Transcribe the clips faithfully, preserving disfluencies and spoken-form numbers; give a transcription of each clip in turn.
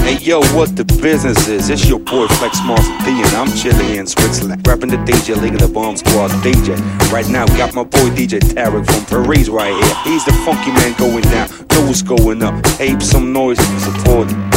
Hey yo, what the business is? It's your boy Flex Master D, and I'm chilling here in Switzerland, rapping the D J League of the Bomb Squad D J. Right now, got my boy D J Tarek from Paris right here. He's the funky man going down, know what's going up. Ape some noise, support him.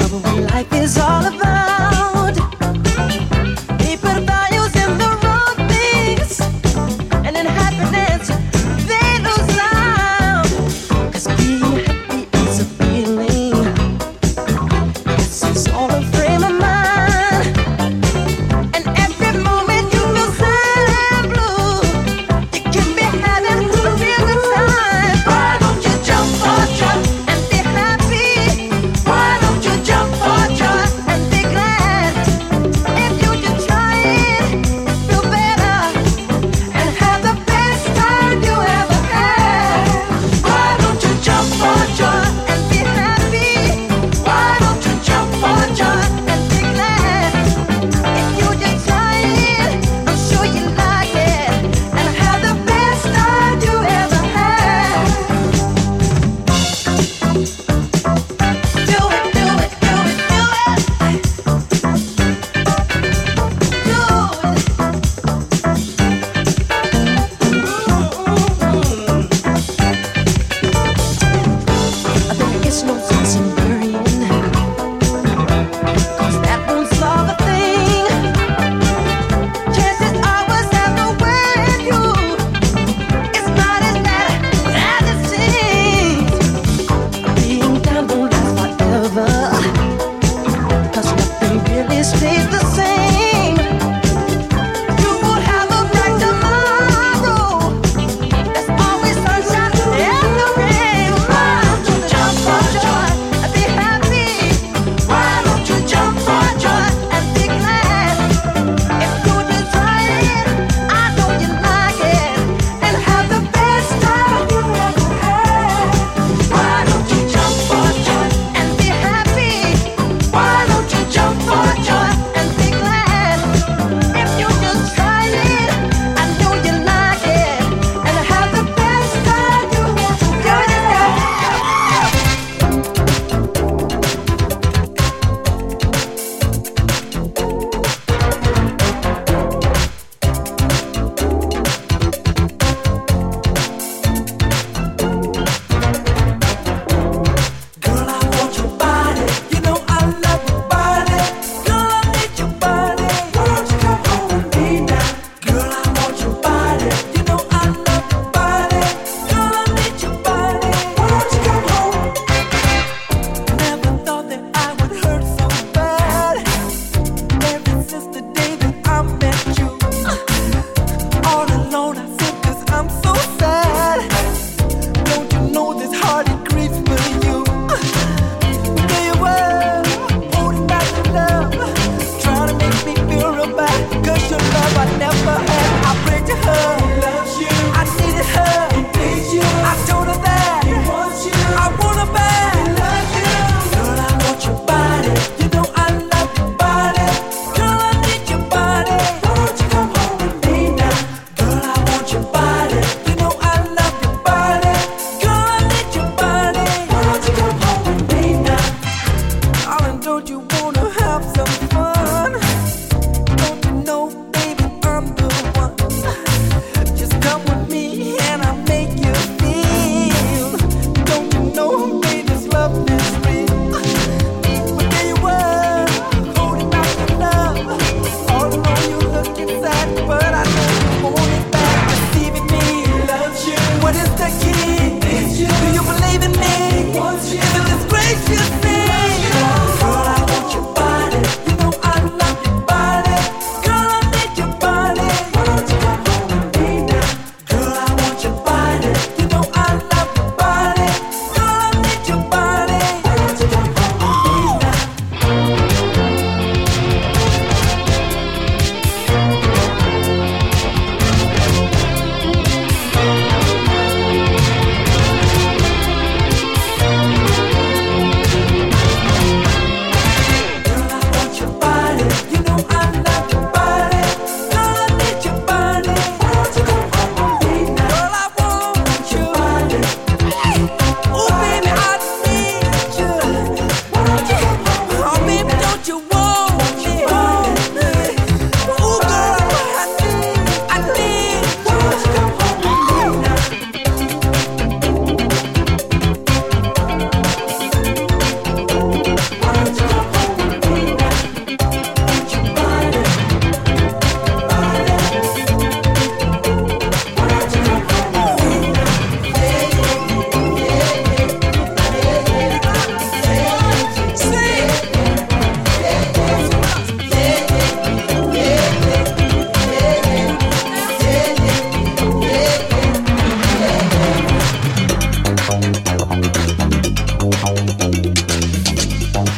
Do you believe in me? Is it this gracious thing? Girl, I want you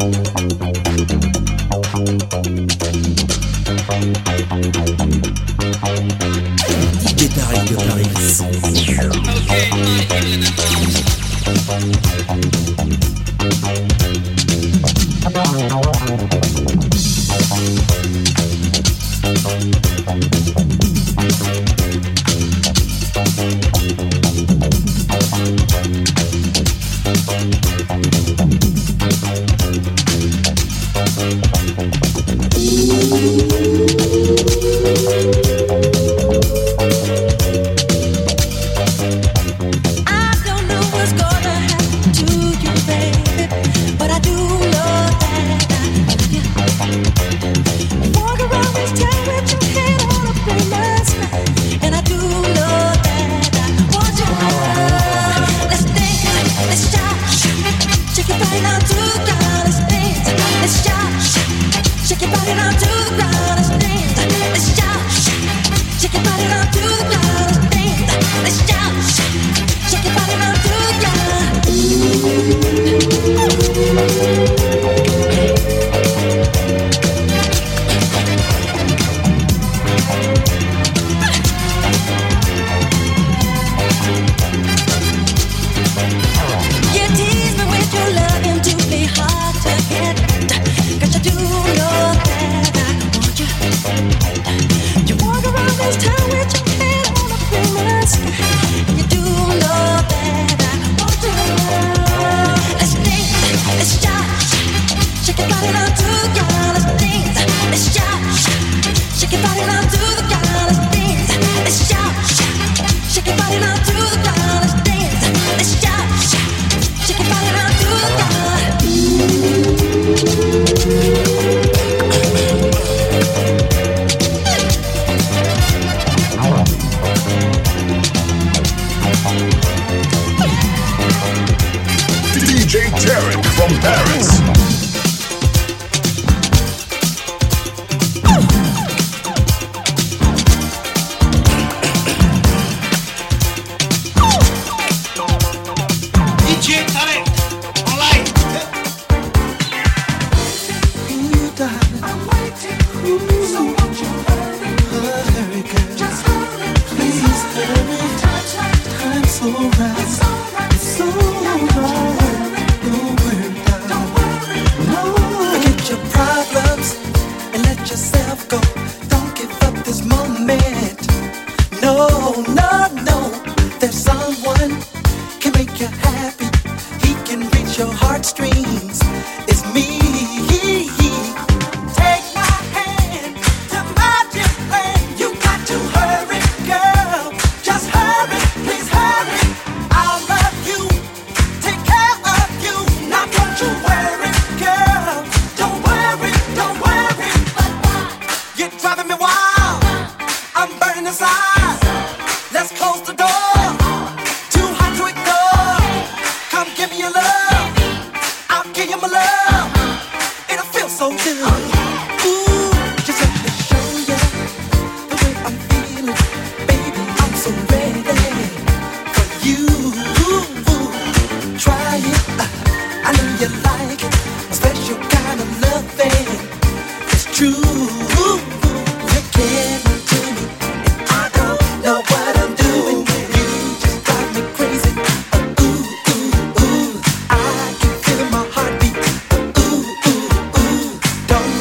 Don't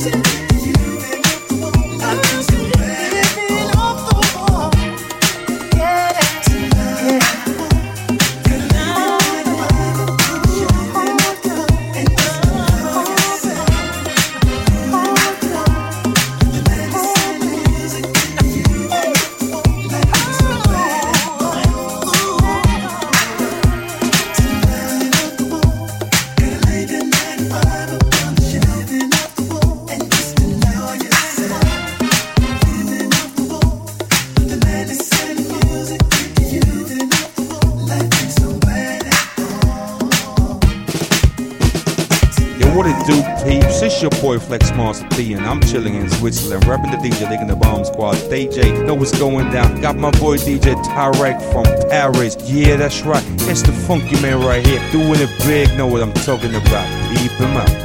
Your boy Flex Master P, and I'm chilling in Switzerland, rapping the D J, leading the bomb squad. D J, know what's going down. Got my boy D J Tarek from Paris. Yeah, that's right. It's the funky man right here, doing it big. Know what I'm talking about. Keep him up.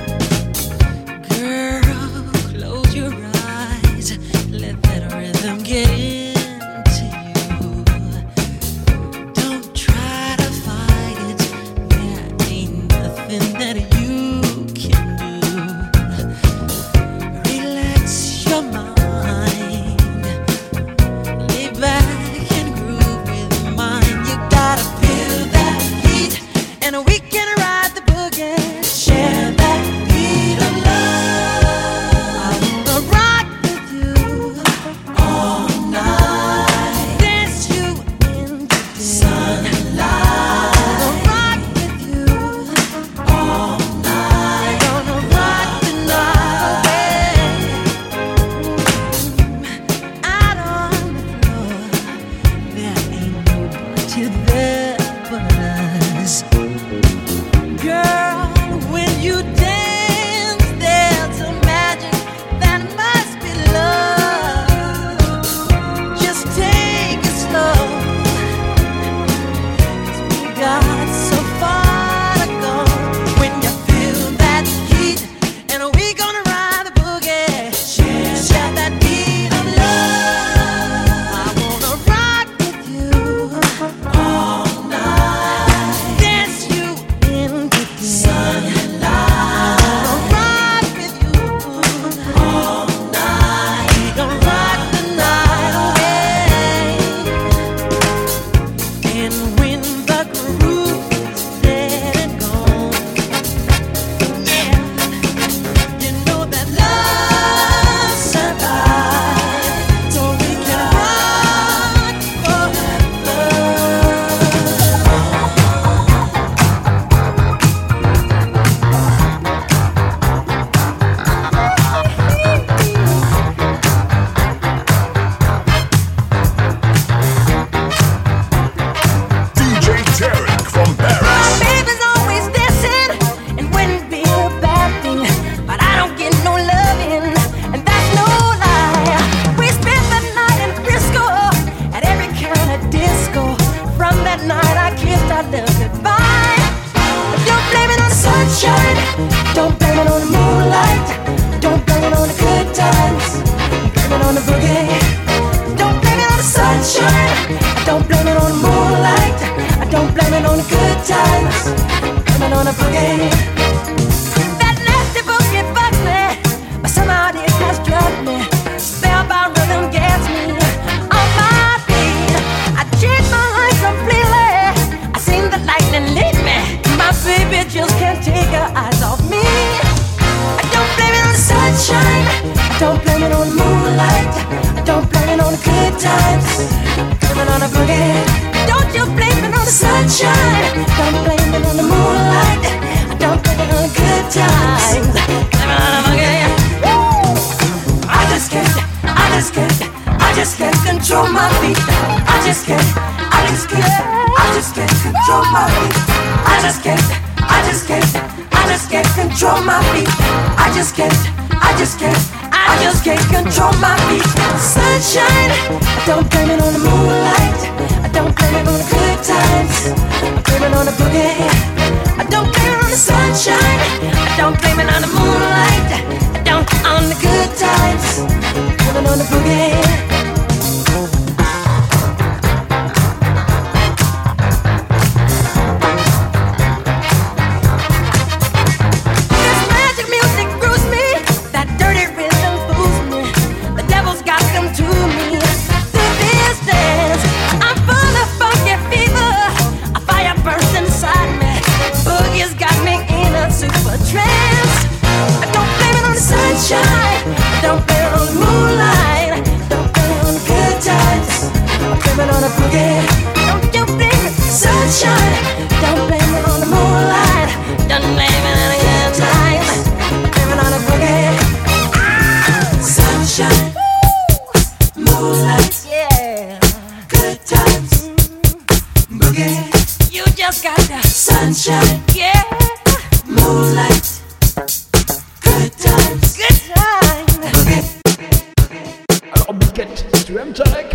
We can ride the boogie, share that beat of Dirty Don't blame it on the moonlight. Don't blame it on the good times. Blame it on the boogie. Don't you blame it, sunshine. Don't blame it on the moonlight. Don't blame it on the good times. Blame it on the boogie. Ah, sunshine, moonlight, yeah, good times, boogie. You just got the sunshine, yeah, moonlight, good times, good times, boogie. Alors, Biquette, tu aimes Tarek?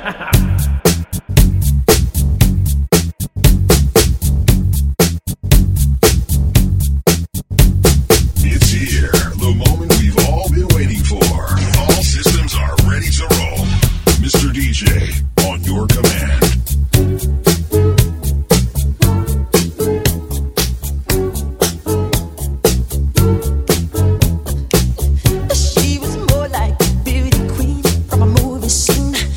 It's here, the moment we've all been waiting for. All systems are ready to roll. Mister D J, on your command. She was more like a beauty queen from a movie scene.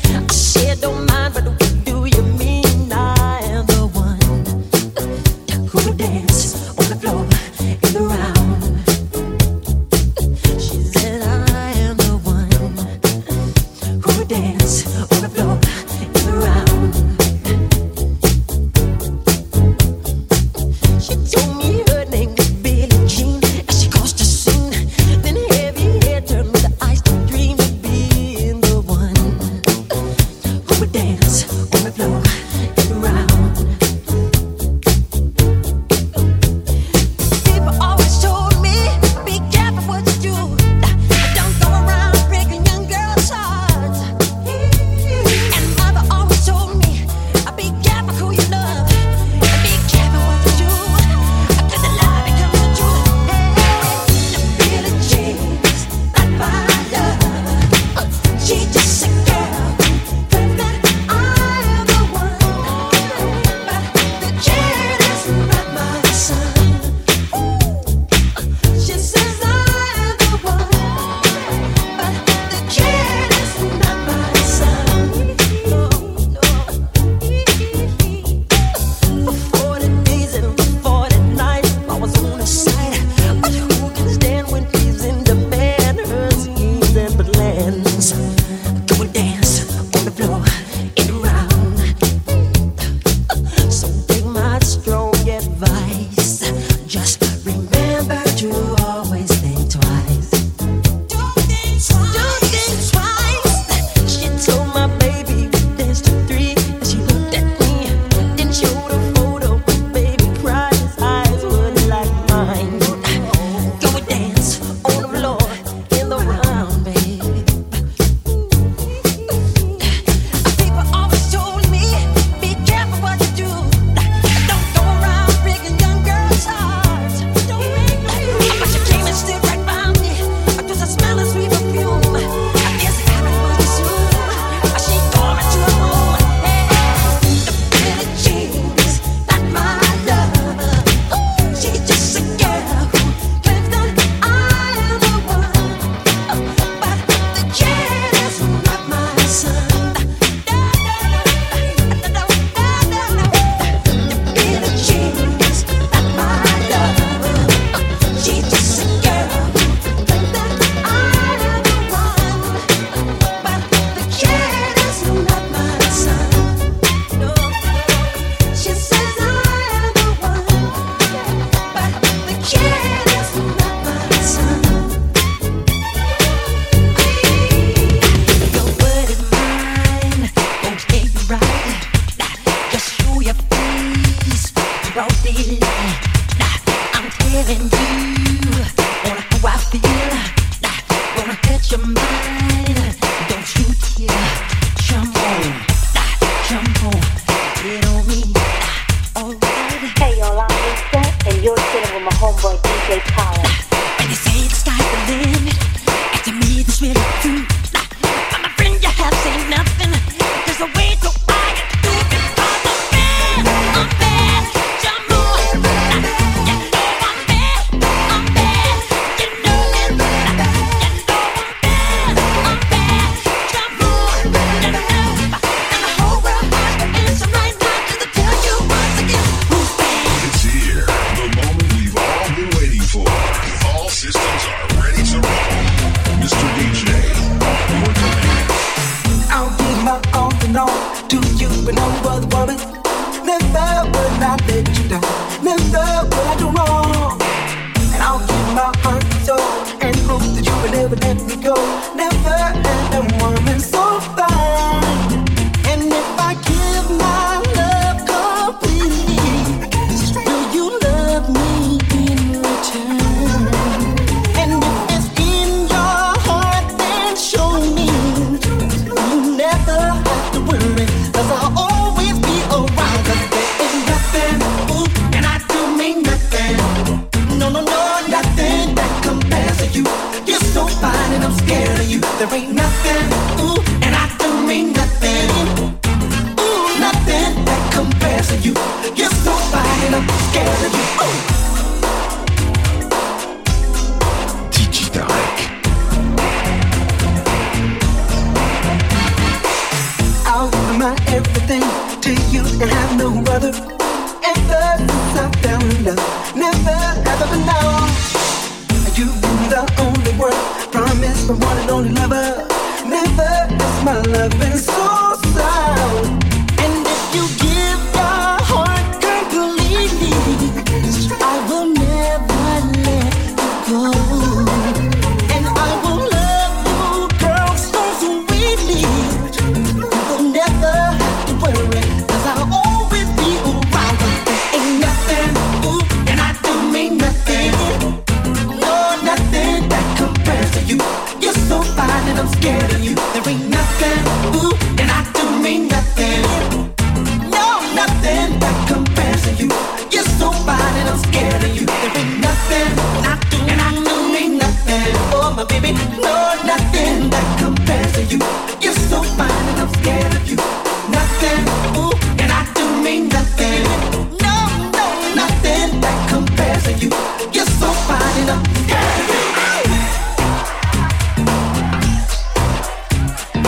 would never let me go. Never had a woman so fine. And if I give my love completely, will you love me in return? And if it's in your heart, then show me. You never have to worry, 'cause I'll always be around. 'Cause there is nothing, ooh, and I do mean nothing. No, no, no, nothing that compares to you. You're so fine and I'm scared of you. There ain't nothing, ooh, and I do mean nothing. Ooh, nothing that compares to you. You're so fine and I'm scared of you. Ooh. Digitarek. I'll give my everything to you and have no other. Ever since I found love, never ever been known. You've been the only word, promise the one and only lover. Never has my love been so sound. And if you give your heart completely, I will never let you go. And I will love you, girl, so sweetly. You will never have to worry, 'cause I'll always be around. 'Cause there ain't nothing, ooh, and I do mean nothing. No, nothing that compares to you. You're so fine and I'm scared of you. There ain't nothing, ooh, and I do mean nothing. No, nothing that compares to you. You're so fine and I'm scared of you. There ain't nothing, and I do, and I do mean nothing. Oh, my baby, no, nothing that compares to you. You're so fine and I'm scared of you. Nothing, ooh, and I do mean nothing. No, no, nothing that compares to you. You're so fine and I'm scared of you.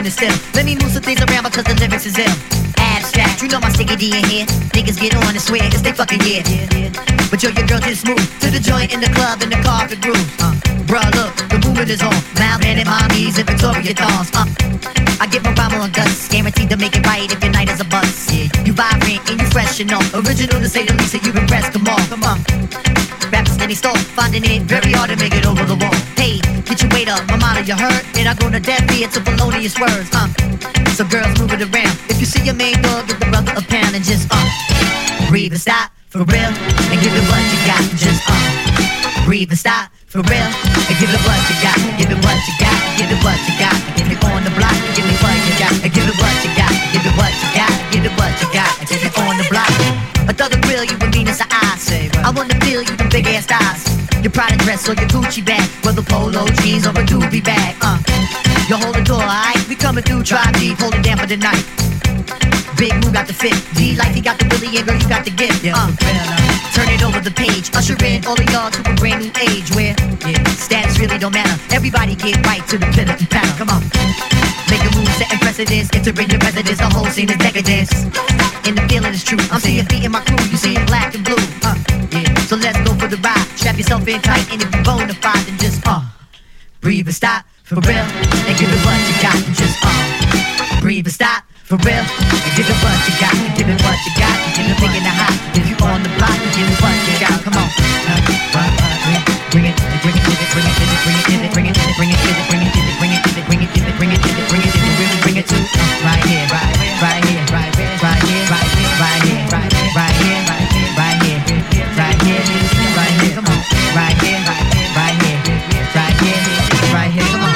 it still. Let me move some things around because the lyrics is ill. Abstract, you know my sticky D in here. Niggas get on and swear it's they fucking yeah. But yo, your girl just moved to the joint in the club in the carpet groove. Uh, bruh, look, the movement is on. Loud-handed mommies and Victoria dolls. Uh, I get my rhyme on guts, guaranteed to make it right if your night is a bust. Yeah, you vibrant and you fresh and all. Original to say the least, that you impressed. Come on, come on. Rappers steady stall, finding it very hard to make it over the wall. Hey, get your weight up, my motto, you heard? And I go to death here to felonious words. Uh, so girls move it around. If you see your main dog, give the brother a pound and just uh, breathe and stop for real and give it what you got. Just uh, breathe and stop for real and give it what you got. Give it what you got. Give it what you got. Give it on the block. Give me what you got. Give it what you got. Give it what you got. Give it what you got. Give it on the block. I thought the grill you would mean it's an eye. I wanna feel you the big ass thighs. Your Prada dress or your Gucci bag, whether polo jeans or a doobie bag. Uh, you hold the door, alright? We coming through, try deep, hold it down for the night. Big Moo got the fit, D like he got the Willie, and girl you got the gift. Uh, turn it over the page, usher in all of y'all to a brand new age where yeah, status really don't matter. Everybody get right to the pillar and paddle. Come on, make a move, setting precedence, entering your residence. The whole scene is decadence. And the feeling is true. I'm seeing feet in my crew, you seeing black and blue. Uh, yeah. So let's go for the ride. Strap yourself in tight, and if you're bona fide, then just uh, breathe and stop for real, and give it what you got. And just uh, breathe and stop for real, and give it what you got. And give it what you got. And give it big in the hot. If you on the block, and give it what you got. Come on, uh, uh, uh, bring it, bring it, bring it, bring it, bring it, bring it, bring it, bring it, bring it, bring it, bring it, bring it, bring it, bring it, bring it, really bring it to right here, right here, right here, right here, right here, right here, right here, right here, right here, right here, right here, right here, right here, come on, right here, right here, right here, right here, right here, come on.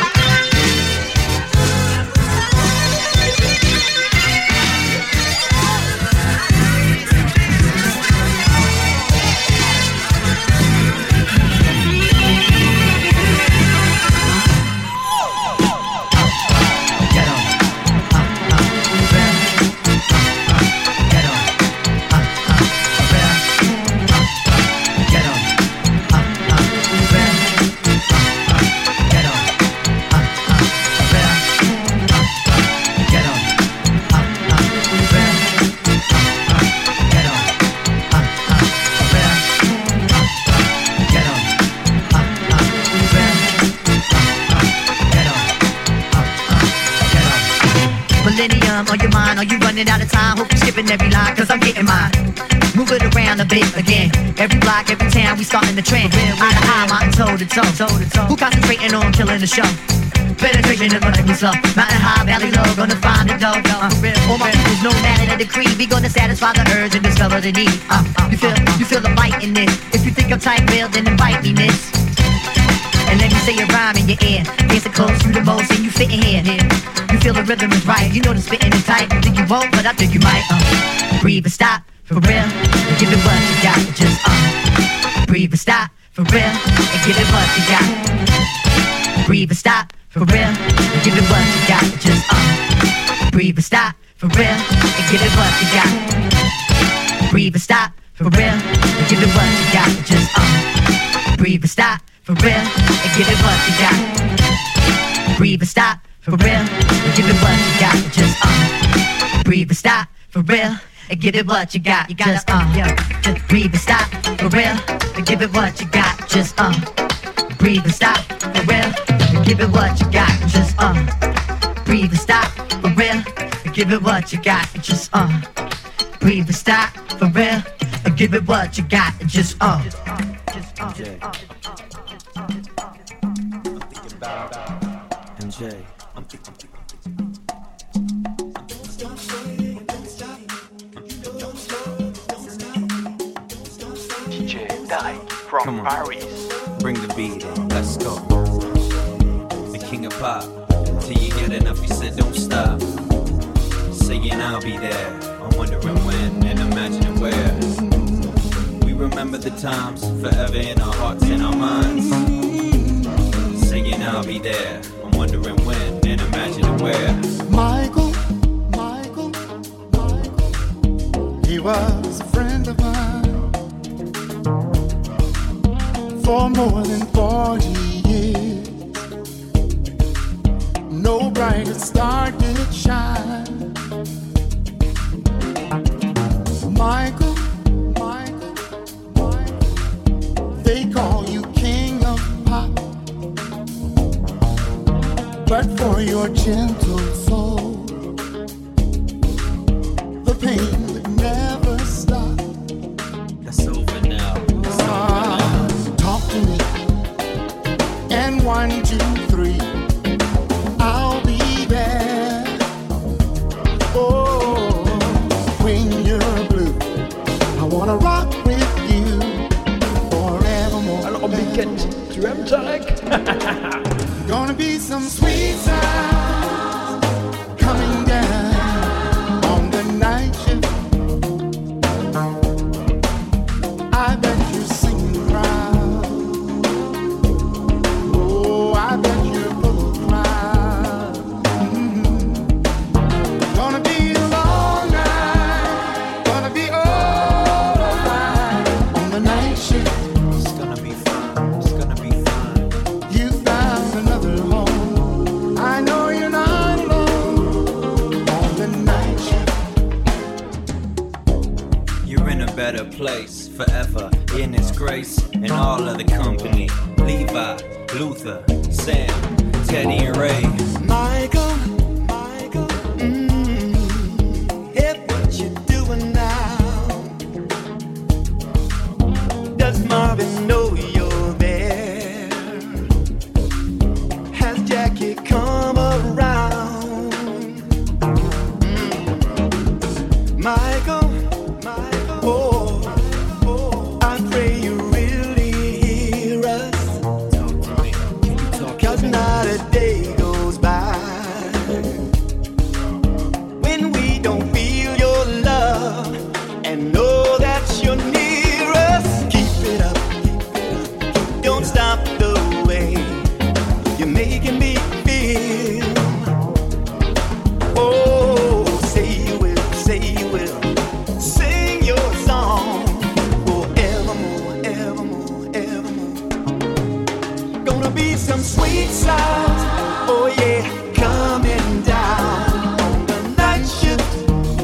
Millennium on your mind, are you running out of time? Hope you're skipping every line, cause I'm getting mine. Move it around a bit again. Every block, every town, we starting the trend. Eye to eye, mountain toe to toe, toe to toe. Who concentrating on killing the show? Penetration is like we slow. Mountain high, valley low, gonna find the dough. Uh, all my peoples know that in a decree. We gonna satisfy the urge and discover the need. Uh, you feel, you feel the bite in this. If you think I'm tight, well, then invite me, miss. And let me say a rhyme in your ear. Dance it close, you the most, and you fit in here. You feel the rhythm is right. You know the spitting is tight. You think you won't, but I think you might. Uh, breathe and stop for real. And give it what you got. Just uh, breathe and stop for real. And give it what you got. Breathe and stop for real. And give it what you got. Just uh, breathe and stop for real. And give it what you got. Breathe and stop for real. And give it what you got. Just uh, breathe and stop for real. And give it what you got. Breathe and stop for real, and give it what you got. Just uh, breathe and stop for real, and give it what you got. You gotta uh, yeah, just breathe and stop for real, and give it what you got. Just uh, breathe and stop for real, and give it what you got. Just uh, breathe and stop for real, and give it what you got. Just uh, breathe and stop for real, and give it what you got. Just uh, just uh, just uh, just uh. I'm thinking about M J. I'm thinking, don't say, don't stop. Don't slow, don't stop. D J Dai from Paris. Bring the beat in, let's go. The king of pop. Till you get enough, you said don't stop. Saying I'll be there. I'm wondering when and imagining where. We remember the times forever in our hearts and our minds. Saying I'll be there. I'm wondering when and imagining where. Michael, Michael, Michael, he was a friend of mine for more than forty years. No brightest star did shine. Michael, Michael, Michael, they call you king of pop, but for your gentle soul, the pain would never stop. That's over now. That's over now. Talk to me, and one, two, three, I'll be there. Oh, when you're blue, I wanna rock with you forevermore. Alors, Biquette, tu aimes Tarek? Gonna be some sweet sounds coming down on the night shift. I bet you're singing proud. Oh, I bet you're full of pride. Mm-hmm. Gonna be a long night. Gonna be all right on the night shift. It's gonna be fun. It's gonna be fun. You found another home. I know you're not alone on the night shift. You're in a better place forever in His grace and all of the company. Levi, Luther, Sam, Teddy, and Ray. Michael, Michael, mm, if what you doing now, does Marvin know you're there? Has Jackie come around? Mm. Michael, Michael, oh, oh, I pray you really hear us. Talk to me. Can you talk to Cause me? not a day goes by when we don't feel your love and know that you're near us. Keep it up, keep it up. Don't stop the way you're making me feel. Oh, say you will, say you will. Sing your song forevermore, evermore, evermore. Gonna be some sweet sounds, oh yeah, coming down on the night shift.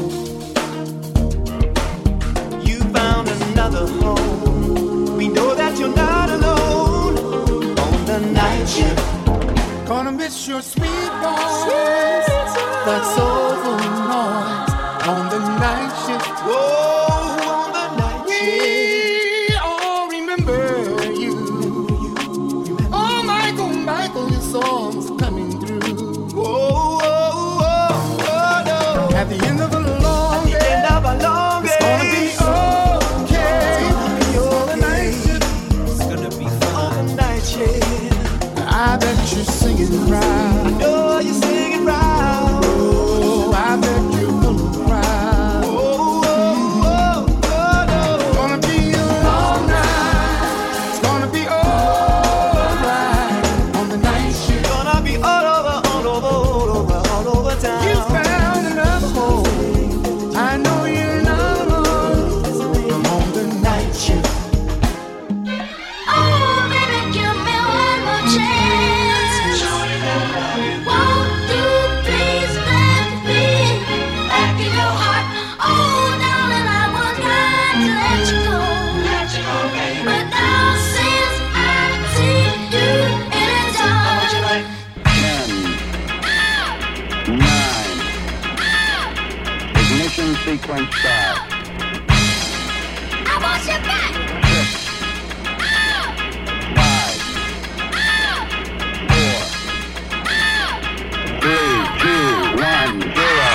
You found another home. We know that you're not alone on the night shift. Gonna miss your sweet voice, that soulful noise on the night shift. Whoa, on the night shift. We all remember you. Oh, Michael, Michael, your songs are coming through. Whoa, whoa, whoa, whoa, no. At the end of a long At the day, end of a long it's gonna be day. okay. It's gonna be On the night shift, It's gonna be on fun. the night shift. I bet you're singing proud. Oh, you're singing right. Oh, I bet you're full of pride. Oh, oh, oh, oh, no. Gonna be a long night. It's gonna be alright on the night shift. Gonna be all over, all over, all over, all over town. You found another home. I know you're not alone on the night shift. Oh, baby, give me one more chance. Won't you please let me back in your heart? Oh, darling, I was trying to let you go. But now since I see you in its arms, Ten, nine, ignition sequence start. I want you back. Five, four, three, two, one, zero.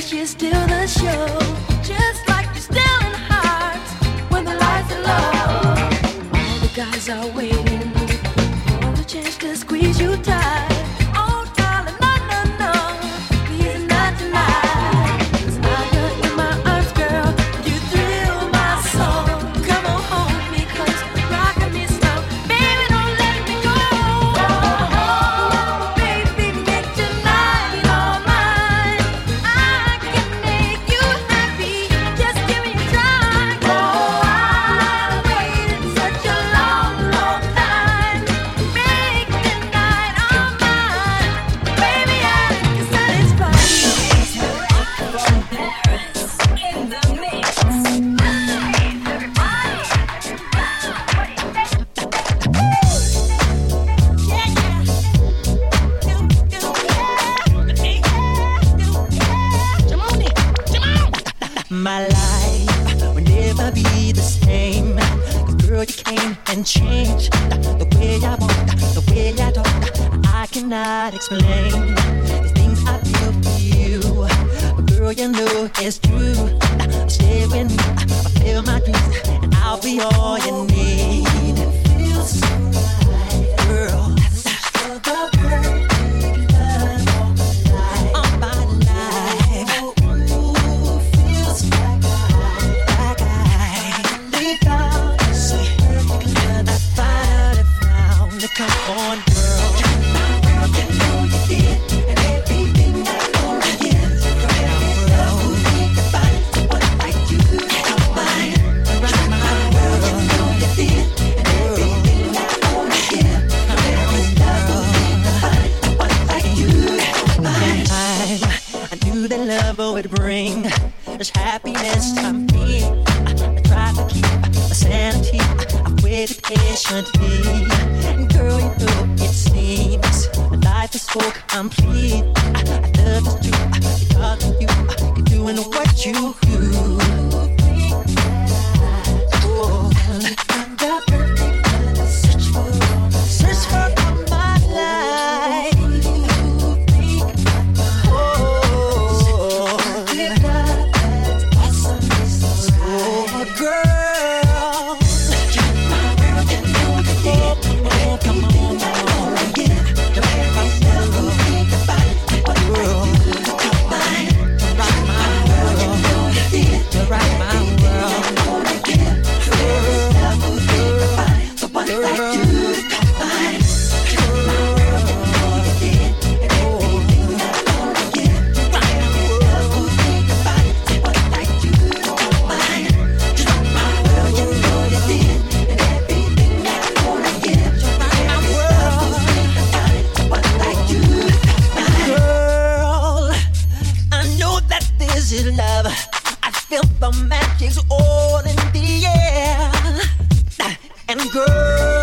guess you're still the show. Just like you're still in hearts when the lights are low. All the guys are waiting for the chance to squeeze you tight. Oh, darling, no, no, no, please not tonight. 'Cause now you're in my arms, girl, you thrill my soul. Come on home, me, 'cause you're rocking me slow. Baby, don't let me go. Oh, baby, make tonight all mine. I can make you happy, just give me a try. Oh, I've waited such a long, long time. Make tonight all mine. Baby, I can satisfy you. From Paris, in the mix. My life will never be the same. 'Cause girl, you came and changed the way I walk, the way I talk. I cannot explain the things I feel for you. But girl, you know it's true. Stay with me, fulfill my dreams, and I'll be all you need. It feels so right, girl. Search for the perfect love of my life. Ooh, feels like like I finally found you. See, I finally found you. Come on, girl. You know you did, and everything I know you did. Girl, nobody like you. Mine, right, my world. You know you did, and everything I know you did. Nobody like you. Mine. I knew that love would bring this happiness to me. I tried to keep my sanity. I waited patiently. And girl, you know it seems life is so complete. I, I love is true because of you. You're doing what you do. Oh, I'm the perfect one. Search for, search for all my life. Oh, oh, girl. Oh, come on, come on. Girl, I know that this is love. I feel the magic's all in the air. And girl,